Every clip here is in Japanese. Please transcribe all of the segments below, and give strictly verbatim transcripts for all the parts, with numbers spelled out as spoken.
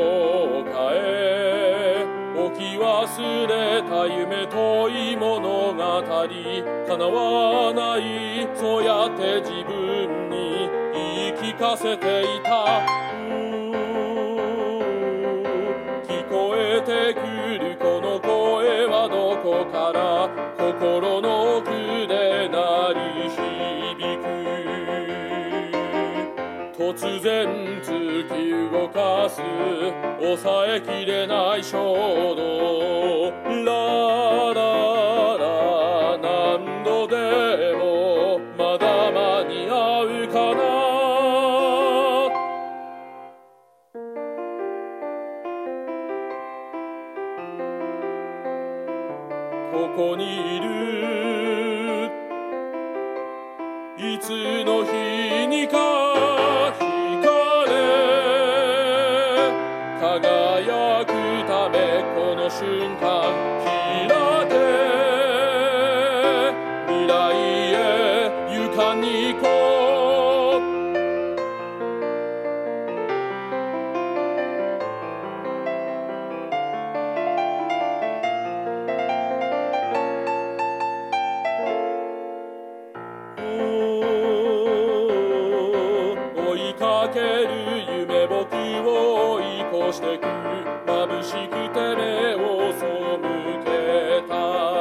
を変え置き忘れた夢遠い物語叶わないそうやって自分に言い聞かせていた聞こえてくるこの声はどこから心の奥で鳴り響く突然突き動かす抑えきれない衝動ラララ何度でもまだ間に合うかなここにいるいつの日にか光れ輝くためこの瞬間開け未来へ勇敢に行こうかける夢僕を追い越してく眩しくて目を背けた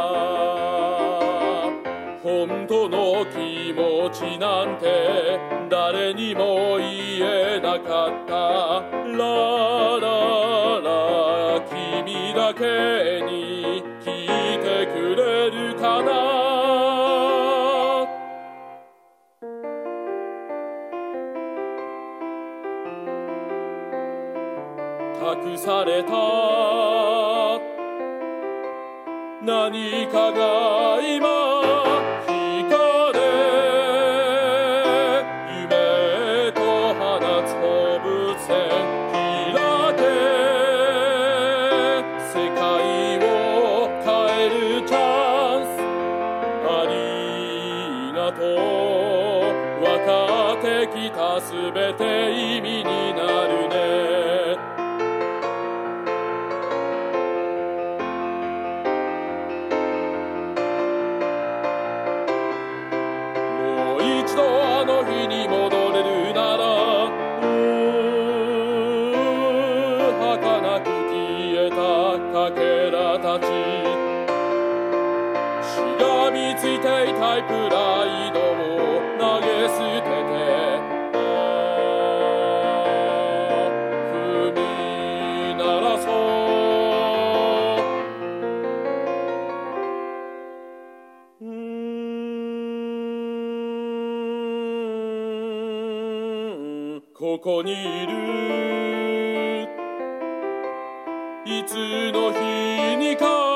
本当の気持ちなんて誰にも言えなかったラララ君だけに聞いてくれるかな託された何かが今光れ夢へと放つ放物線開け世界を変えるチャンスありがとう分かってきたすべて意味になるね一度あの日に戻れるなら儚く消えたかけらたちしがみついていたいプライドを投げ捨てて踏み鳴らそうここにいるいつの日にか